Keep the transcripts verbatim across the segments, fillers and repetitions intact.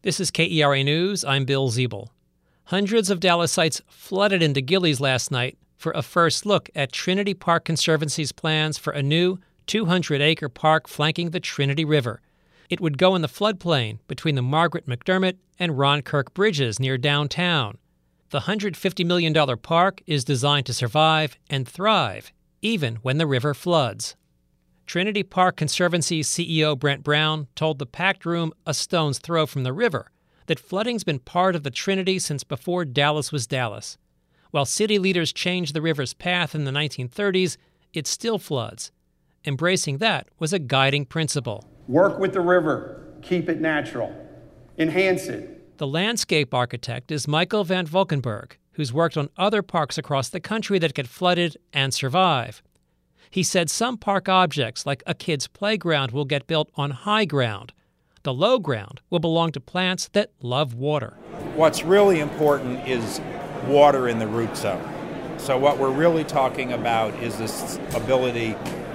This is K E R A News. I'm Bill Ziebel. Hundreds of Dallasites flooded into Gilley's last night for a first look at Trinity Park Conservancy's plans for a new two hundred acre park flanking the Trinity River. It would go in the floodplain between the Margaret McDermott and Ron Kirk bridges near downtown. The one hundred fifty million dollars park is designed to survive and thrive, even when the river floods. Trinity Park Conservancy C E O Brent Brown told the packed room a stone's throw from the river that flooding's been part of the Trinity since before Dallas was Dallas. While city leaders changed the river's path in the nineteen thirties, it still floods. Embracing that was a guiding principle. Work with the river, keep it natural, enhance it. The landscape architect is Michael Van Valkenburg, who's worked on other parks across the country that get flooded and survive. He said some park objects, like a kid's playground, will get built on high ground. The low ground will belong to plants that love water. What's really important is water in the root zone. So what we're really talking about is this ability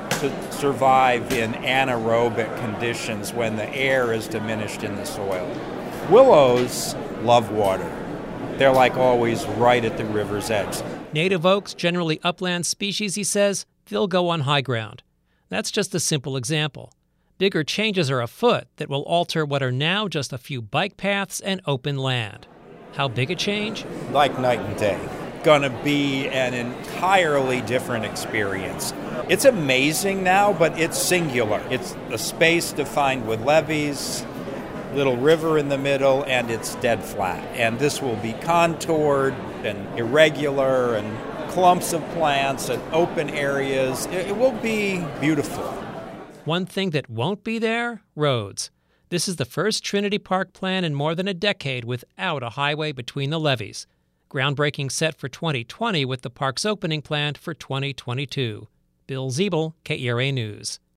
to survive in anaerobic conditions when the air is diminished in the soil. Willows love water. They're like always right at the river's edge. Native oaks, generally upland species, he says, they'll go on high ground. That's just a simple example. Bigger changes are afoot that will alter what are now just a few bike paths and open land. How big a change? Like night and day. Gonna be an entirely different experience. It's amazing now, but it's singular. It's a space defined with levees, little river in the middle, and it's dead flat. And this will be contoured and irregular and clumps of plants and open areas. It will be beautiful. One thing that won't be there? Roads. This is the first Trinity Park plan in more than a decade without a highway between the levees. Groundbreaking set for twenty twenty with the park's opening planned for twenty twenty-two. Bill Ziebel, K E R A News.